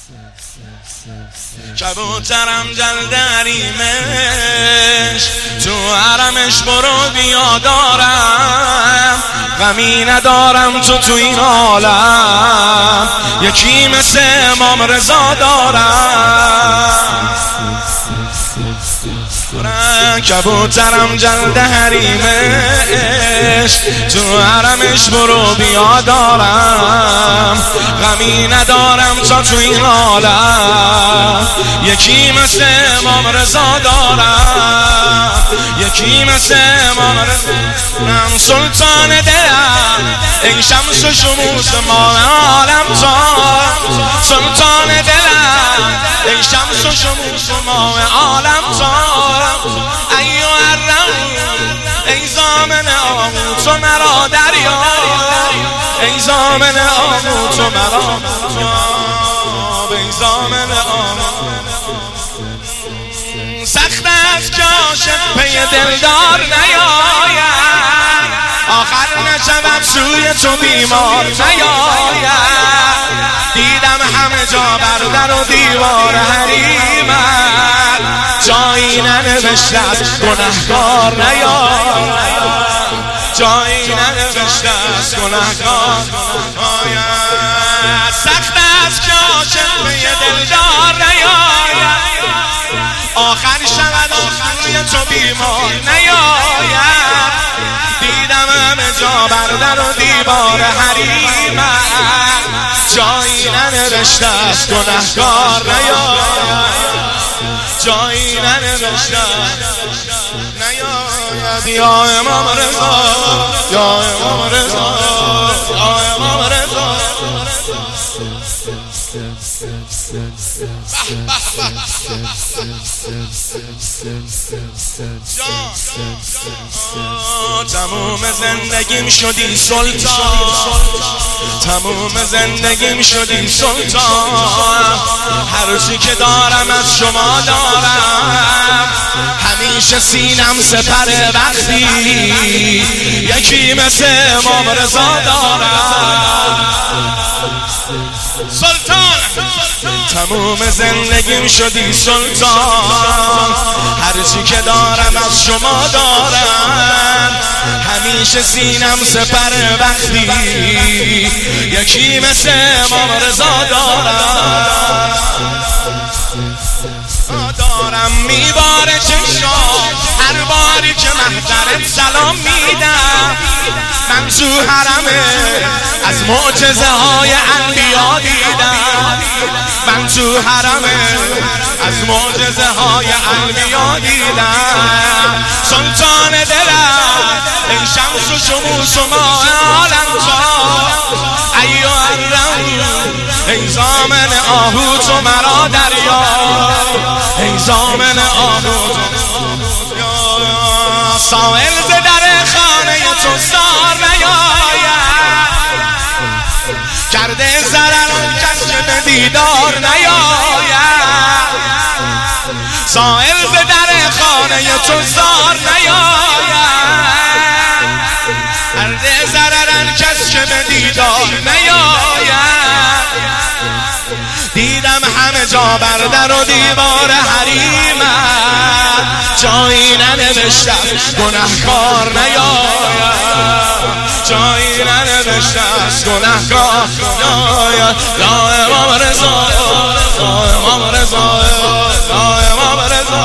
کبوترم جلد حریمش تو حرمش برو بیا دارم، غمی ندارم تو این عالم، یکی مثل امام رضا دارم. کبوترم جلد حریمش تو حرمش برو بیا دارم، غمی ندارم تو این عالم، یکی مثل امام رضا دارم، یکی مثل امام رضا. من سلطان دلم ای شمس و شموس ما عالم تو، سلطان دلم ای شمس و شموس ما عالم تو، ایو الرحیم ای زامن آمو تو مرا دریا، ای زامن آمو تو مرا ای زامن آمو. سخت است که عاشق پی دلدار نیاید، آخر نشود سوی تو بیمار نیاید. دیدم همه جا بر در و دیوار حریمت، جایی ننوشته است گنهکار نیاید، جایی ننوشته است گنهکار نیاید. سخت است که عاشق پی دلدار نیاید، آخر شود سوی تو بیمار نیاید. دیدم همه جا بر در و دیوار حریمت، جایی ننوشته است گنهکار نیاید، جایی ننوشته نیاید. یا امام رضا، یا امام رضا، یا امام رضا. تموم زندگیم شدی سلطان، تموم زندگیم شدی سلطان، هر چی که دارم از شما دارم، همیشه سینم سپر وقتی یکی مثل امام رضا دارم. سلطان تموم زندگیم شدی سلطان، هر چی که دارم از شما دارم، همیشه سینم سپر وقتی یکی مثل امام رضا دارم. دارم میباره چشام هر باری که محضرت سلام میدم، من تو حرمه از معجزه های انبیا دیدم، من تو حرمه از معجزه های انبیا دیدم. سلطان دلم ای شمس و شموس و ما عالم تو، ایو الرحیم ای زامن آهو تو مرا دریا، ای زامن آهو. سائل ز در خانه تو زار نیاید، کرده ضرر آن کس که به دیدار نیاید. سائل ز در خانه تو زار نیاید، کرده ضرر آن کس که به دیدار نیاید. دیدم همه جا بر در و دیوار حریمت، جایی ننوشته گنهکار نیاید، جایی ننوشته گنهکار نیاید. یا امام رضا، یا امام رضا، یا امام رضا.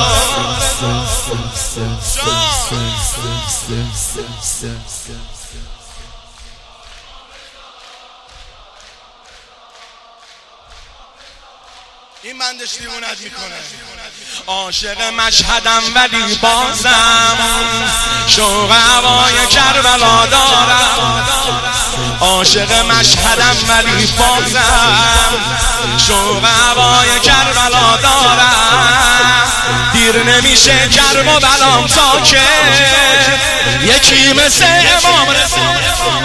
این بندش دیوونت میکنه. عاشق مشهدم ولی بازم شوق هوای کربلا دارم، عاشق مشهدم ولی بازم شوق هوای کربلا دارم. دیر نمیشه کرب و بلام تا که یکی مثل امام رضا،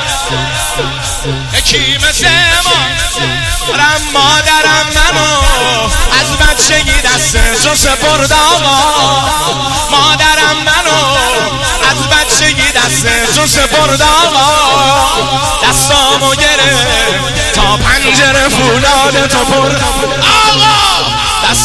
یکی مثل امام. مادرم منو از بچگی دست تو سپرد آقا، مادرم منو از بچگی دست تو سپرد آقا. دستامو گرفت تا پنجره فولاد تو پر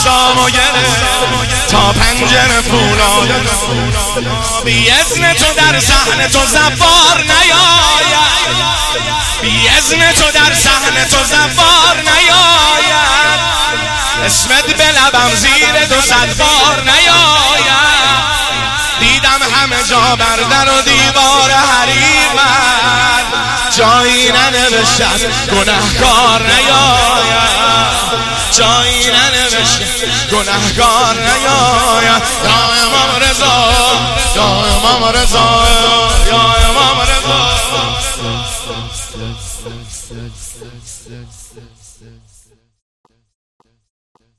دستامو گرفت تا پنجره فولاده بی اذن تو در صحن تو زوار نیاید بی اذن تو در صحن تو زوار نیاید اسمت به لبم زیر 200 بار نیاید دیدم همه جا بر در و دیوار حریمت جایی ننوشتم گناهکار نیاید جایی ننوشتم گناهکار نیاید یا امام رضا یا امام رضا یا امام رضا